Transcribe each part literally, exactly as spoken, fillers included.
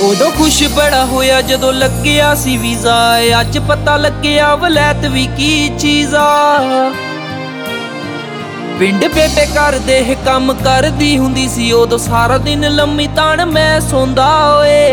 ਉਦੋਂ ਖੁਸ਼ ਬੜਾ ਹੋਇਆ ਜਦੋਂ ਲੱਗਿਆ ਸੀ ਵੀਜ਼ਾ। ਅੱਜ ਪਤਾ ਲੱਗਿਆ ਵਲੈਤ ਵੀ ਕੀ ਚੀਜ਼ ਆ। ਪਿੰਡ ਬੇਬੇ ਕਰਦੇ ਕੰਮ ਕਰਦੀ ਹੁੰਦੀ ਸੀ ਉਦੋਂ ਸਾਰਾ ਦਿਨ ਲੰਮੀ ਤਾਣ ਮੈਂ ਸੌਂਦਾ ਓਏ।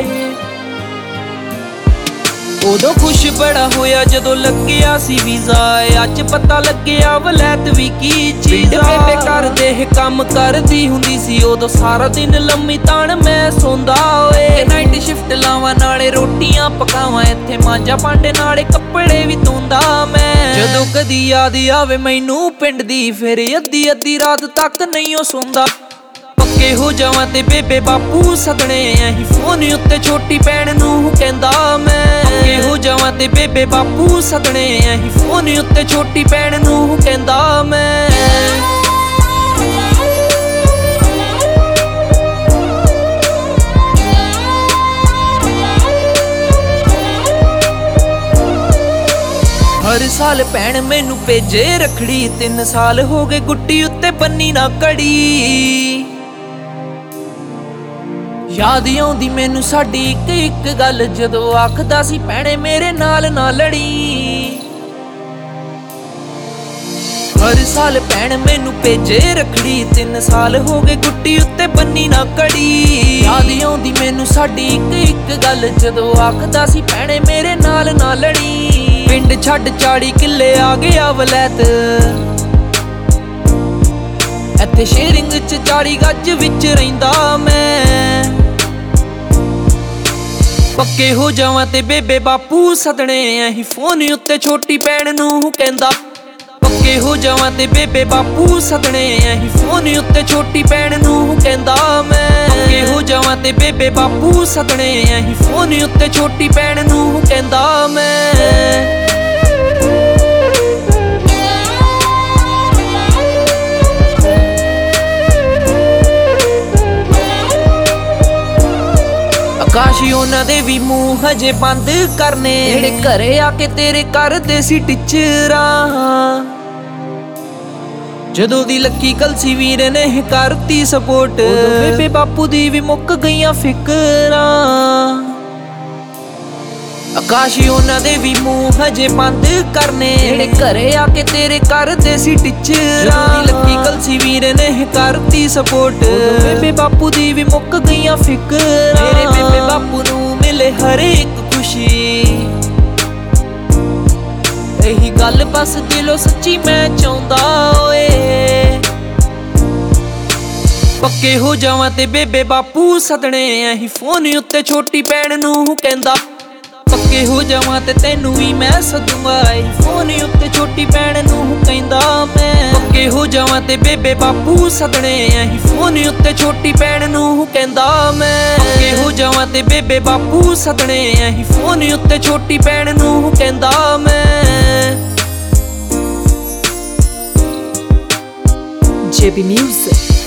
ਉਦੋਂ ਖੁਸ਼ ਬੜਾ ਹੋਇਆ ਜਦੋਂ ਲੱਗਿਆ ਸੀ ਵੀਜ਼ਾ। ਅੱਜ ਪਤਾ ਲੱਗਿਆ ਵਲੈਤ ਵੀ ਕੀ ਚੀਜ਼ ਆ। ਬੇਬੇ ਕਰਦੇ ਕੰਮ ਕਰਦੀ ਹੁੰਦੀ ਸੀ ਉਦੋਂ ਸਾਰਾ ਦਿਨ ਲੰਮੀ ਤਾਣ ਮੈਂ ਸੌਂਦਾ ਓਏ। ਨਾਈਟ ਸ਼ਿਫਟ ਲਾਵਾਂ ਨਾਲੇ ਰੋਟੀਆਂ ਪਕਾਵਾਂ, ਇੱਥੇ ਮਾਂਜਾ ਭਾਂਡੇ ਨਾਲੇ ਕੱਪੜੇ ਵੀ ਧੋਂਦਾ ਮੈਂ। ਜਦੋਂ ਕਦੀ ਯਾਦ ਆਵੇ ਮੈਨੂੰ ਪਿੰਡ ਦੀ ਫਿਰ ਅੱਧੀ ਅੱਧੀ ਰਾਤ ਤੱਕ ਨਹੀਂ ਓ ਸੌਂਦਾ। ਪੱਕੇ ਹੋ ਜਾਵਾਂ ਤੇ ਬੇਬੇ ਬਾਪੂ ਸਦਣੇ ਅਹੀਂ ਫੋਨ ਉੱਤੇ ਛੋਟੀ ਭੈਣ ਨੂੰ ਕਹਿੰਦਾ ਮੈਂ। ਪੱਕੇ ਹੋ ਜਾਵਾਂ ਤੇ ਬੇਬੇ ਬਾਪੂ ਸਦਣੇ ਅਹੀਂ ਫੋਨ ਉੱਤੇ ਛੋਟੀ ਭੈਣ ਨੂੰ ਕਹਿੰਦਾ ਮੈਂ। ਹਰ ਸਾਲ ਭੈਣ ਮੈਨੂੰ ਭੇਜੇ ਰੱਖੜੀ, ਤਿੰਨ ਸਾਲ ਹੋ ਗਏ ਗੁੱਡੀ ਉੱਤੇ ਬੰਨੀ ਨਾ ਕੜੀ। ਯਾਦ ਆਉਂਦੀ ਮੈਨੂੰ ਸਾਡੀ ਇੱਕ ਇੱਕ ਗੱਲ, ਜਦੋਂ ਆਖਦਾ ਸੀ ਭੈਣੇ ਮੇਰੇ ਨਾਲ ਨਾ ਲੜੀ। ਹਰ ਸਾਲ ਭੈਣ ਮੈਨੂੰ ਭੇਜੇ ਰੱਖੜੀ, ਤਿੰਨ ਸਾਲ ਹੋ ਗਏ ਗੁੱਡੀ ਉੱਤੇ ਬੰਨੀ ਨਾ ਕੜੀ। ਯਾਦ ਆਉਂਦੀ ਮੈਨੂੰ ਸਾਡੀ ਇੱਕ ਇੱਕ ਗੱਲ, ਜਦੋਂ ਆਖਦਾ ਸੀ ਭੈਣੇ ਮੇਰੇ ਨਾਲ ਨਾ ਲੜੀ। ਪਿੰਡ ਛੱਡ ਚਾੜੀ ਕਿੱਲੇ ਆ ਗਿਆ ਵਲੈਤ, ਇੱਥੇ ਸ਼ੇਰਿੰਗ ਚ ਚਾੜੀ ਗੱਜ ਵਿੱਚ ਰਹਿੰਦਾ ਮੈਂ। ਪੱਕੇ ਹੋ ਜਾਵਾਂ ਤੇ ਬੇਬੇ ਬਾਪੂ ਸਦਣੇ ਅਹੀਂ ਫੋਨ ਉੱਤੇ ਛੋਟੀ ਭੈਣ ਨੂੰ ਕਹਿੰਦਾ। ਪੱਕੇ ਹੋ ਜਾਵਾਂ ਤੇ ਬੇਬੇ ਬਾਪੂ ਸਦਣੇ ਅਹੀਂ ਫੋਨ ਉੱਤੇ ਛੋਟੀ ਭੈਣ ਨੂੰ ਕਹਿੰਦਾ ਮੈਂ। ਪੱਕੇ ਹੋ ਜਾਵਾਂ ਤੇ ਬੇਬੇ ਬਾਪੂ ਸਦਣੇ ਅਹੀਂ ਫੋਨ ਉੱਤੇ ਛੋਟੀ ਭੈਣ ਨੂੰ ਕਹਿੰਦਾ ਮੈਂ। ਕਾਸ਼ ਉਹਨਾਂ ਦੇ ਵੀ ਮੂੰਹ ਹਜੇ ਬੰਦ ਕਰਨੇ, ਜਿਹੜੇ ਘਰੇ ਆ ਕੇ ਤੇਰੇ ਕਰਦੇ ਸੀ ਟਿਚਰਾਂ। ਜਦੋਂ ਦੀ ਲੱਕੀ ਕਲਸੀ ਵੀਰ ਨੇ ਕਰਤੀ ਸਪੋਰਟ, ਉਦੋਂ ਬੇਬੇ ਬਾਪੂ ਦੀ ਵੀ ਮੁੱਕ ਗਈਆਂ ਫਿਕਰਾਂ। ਆਕਾਸ਼ੀ ਉਹਨਾਂ ਦੇ ਵੀ ਮੂੰਹ ਹਜੇ ਬੰਦ ਕਰਨੇ, ਜਿਹੜੇ ਘਰੇ ਆ ਕੇ ਤੇਰੇ ਕਰਦੇ ਸੀ ਟਿਚਰਾਂ। ਜਦੋਂ ਦੀ ਲੱਕੀ ਕਲਸੀ ਵੀਰ ਨੇ ਕਰਤੀ ਸਪੋਰਟ, ਉਦੋਂ ਬੇਬੇ ਬਾਪੂ ਦੀ ਵੀ ਮੁੱਕ ਗਈਆਂ ਫਿਕਰਾਂ। ਮੇਰੇ ਬੇਬੇ ਬਾਪੂ ਨੂੰ ਮਿਲੇ ਹਰ ਇੱਕ ਖੁਸ਼ੀ, ਇਹੀ ਗੱਲ ਬਸ ਦਿਲੋਂ ਸੱਚੀ ਮੈਂ ਚਾਹੁੰਦਾ ਓਏ। ਪੱਕੇ ਹੋ ਜਾਵਾਂ ਤੇ ਬੇਬੇ ਬਾਪੂ ਸਦਣੇ ਅਹੀਂ ਫੋਨ ਉੱਤੇ ਛੋਟੀ ਭੈਣ ਨੂੰ ਕਹਿੰਦਾ। ਪੱਕੇ ਹੋ ਜਾਵਾਂ ਤੇ ਤੈਨੂੰ ਵੀ ਮੈਂ ਸਦੂੰਗਾ, ਫੋਨ ਉੱਤੇ ਛੋਟੀ ਭੈਣ ਨੂੰ ਕਹਿੰਦਾ ਮੈਂ। ਪੱਕੇ ਹੋ ਜਾਵਾਂ ਤੇ ਬੇਬੇ ਬਾਪੂ ਸਦਣੇ ਅਹੀਂ ਫੋਨ ਉੱਤੇ ਛੋਟੀ ਭੈਣ ਨੂੰ ਕਹਿੰਦਾ ਮੈਂ। ਪੱਕੇ ਹੋ ਜਾਵਾਂ ਤੇ ਬੇਬੇ ਬਾਪੂ ਸਦਣੇ ਅਹੀਂ ਫੋਨ ਉੱਤੇ ਛੋਟੀ ਭੈਣ ਨੂੰ ਕਹਿੰਦਾ ਮੈਂ। J B Music